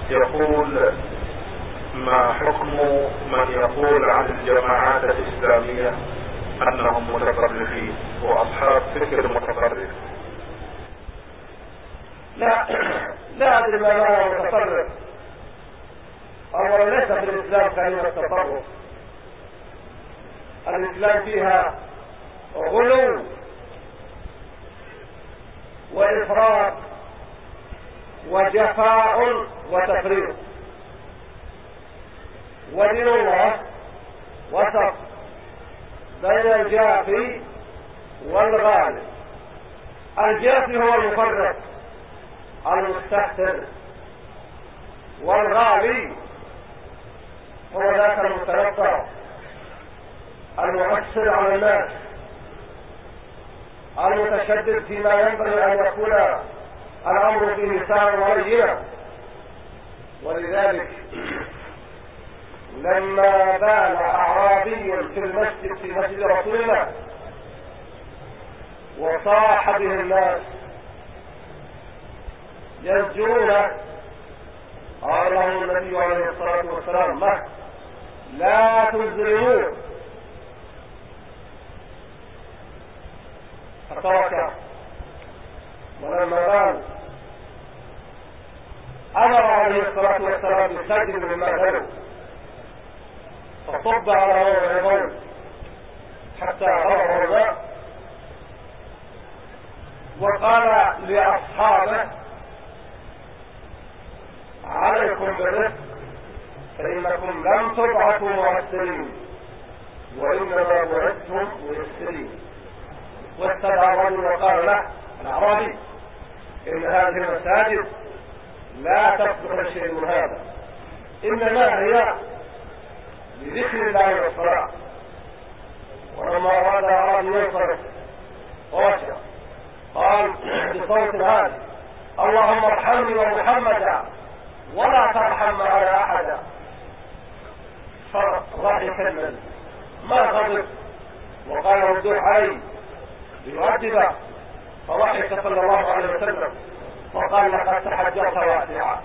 يقول: ما حكم من يقول عن الجماعات الإسلامية أنهم متطرفين وأصحاب فكر متطرف؟ لا أدري ما معنى متطرف. أولا ليس في الإسلام كلمة تطرف. الإسلام فيها غلو وإفراط وجفاء وتفريط، ودين الله وسط بين الجافي والغالي. الجافي هو المفرط المستهتر، والغالي هو ذاك المتنطع المؤثر على الناس المتشدد فيما ينبغي أن يكون الأمر فيه سارا ولينا. ولذلك لما بال أعرابي في المسجد في مسجد رسول الله وصاح به الناس يزجونه، قال له النبي عليه الصلاة والسلام: ما لا تزرموه، فتركه. ولما بال أمر عليه الصلاة والسلام بسجد مما له، فصب على موعظه حتى غرق الماء، وقال لأصحابه: عليكم بالرفق فإنكم لم تبعثوا معسرين وإنما بعثتم ميسرين. واستدعى الرجل وقال له الأعرابي: إن هذه المساجد لا تصلح لشيء من هذا، إنما هي لذكر الله والصلاة. ولما أراد أعرابي ينصرف ووجه قال بصوت هادئ: اللهم ارحمني ومحمدا ولا ترحم على أحدا. فضحك النبي ما غضب وقال: ردوه علي ليؤدبه. فضحك صلى الله عليه وسلم وقال: لقد تحجرت واسعا.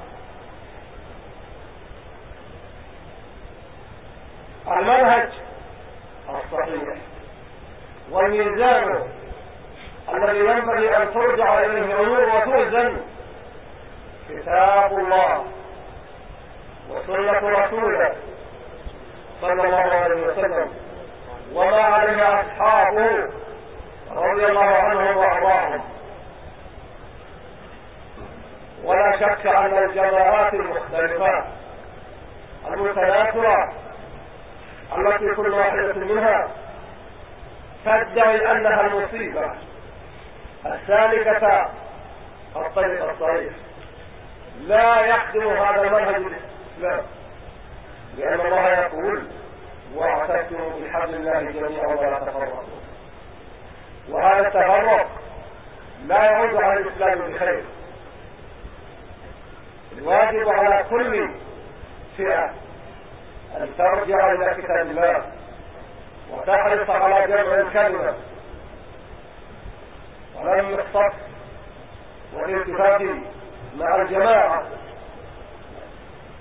المنهج الصحيح والميزان الذي ينبغي أن ترجع إليه الأمور وتوزن كتاب الله وسنة رسوله صلى الله عليه وسلم وما عليه أصحابه رضي الله عنهم وأرضاهم. ولا شك أن الجماعات المختلفة المتناثرة التي كل واحدة منها تدعي أنها المصيبة السالكة الطريق الصحيح لا يخدم هذا المنهج الإسلام، لأن الله يقول: واعتصموا بحبل الله جميعا ولا تفرقوا. وهذا التفرق لا يعود على الإسلام بخير. الواجب على كل فئة أن ترجع إلى كتاب الله وتحرص على جمع الكلمة ولم يختص والالتفات مع الجماعة